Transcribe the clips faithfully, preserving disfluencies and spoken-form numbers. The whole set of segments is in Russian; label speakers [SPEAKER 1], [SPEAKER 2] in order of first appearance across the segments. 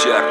[SPEAKER 1] Кучер,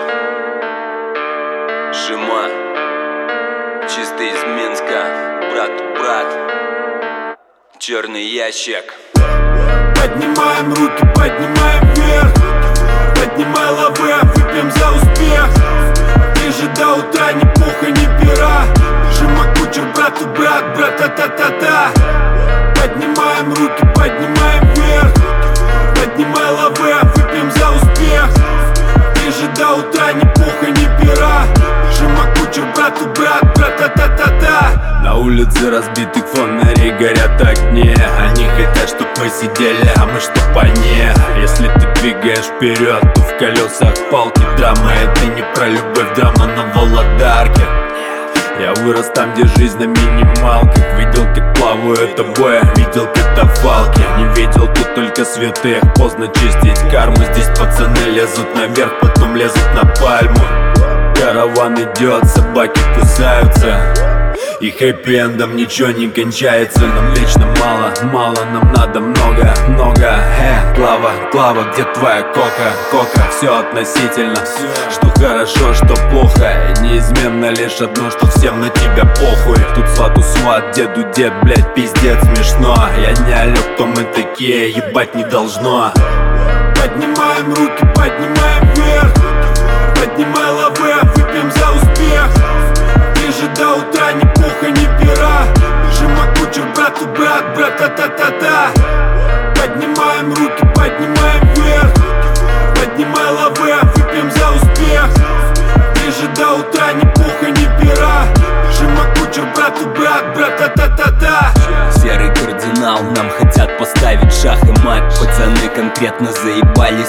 [SPEAKER 1] Шима, чисто из Минска, брат-брат, черный ящик.
[SPEAKER 2] Поднимаем руки, поднимаем вверх, поднимай лавы, выпьем за успех. Ниже до утра ни пуха, ни пера. Шима, Кучер, брату брат, брат-та-та-та-та. Поднимаем руки, поднимаем вверх, поднимай лавы, выпьем за успех. Ниже до утра ни пуха, ни пера. Шима, Кучер, брату брат, брат-та-та-та-та.
[SPEAKER 3] На улице разбитых фонарей горят огни. Они хотят, чтоб мы сидели, а мы чтоб они. Если ты двигаешь вперед, то в колесах палки. Драма — это не про любовь, драма на Володарке. Я вырос там, где жизнь на минималках. Видел, как плавают обои, видел катафалки. Не видел тут только святых, поздно чистить карму. Здесь пацаны лезут наверх, потом лезут на пальму. Караван идет, собаки кусаются, и хэппи-эндом ничего не кончается. Нам вечно мало, мало, нам надо много, много. Э, Клава, Клава, где твоя кока, кока? Все относительно, что хорошо, что плохо. И неизменно лишь одно, что всем на тебя похуй. Тут свату сват, деду дед, блять, пиздец смешно. Я не алё, кто мы такие, ебать не должно.
[SPEAKER 2] Поднимаем руки, поднимаем вверх, поднимай лавы, выпьем за успех. Ниже до утра ни пуха, ни пера. Шима, Кучер, брату брат, брат-та-та-та-та. Поднимаем руки, поднимаем вверх, поднимай лавы, выпьем за успех. Ниже до утра ни пуха, ни пера. Шима, Кучер, брату брат, брат-та-та-та-та.
[SPEAKER 1] Серый кардинал, нам хотят поставить шах и мат. Пацаны конкретно заебались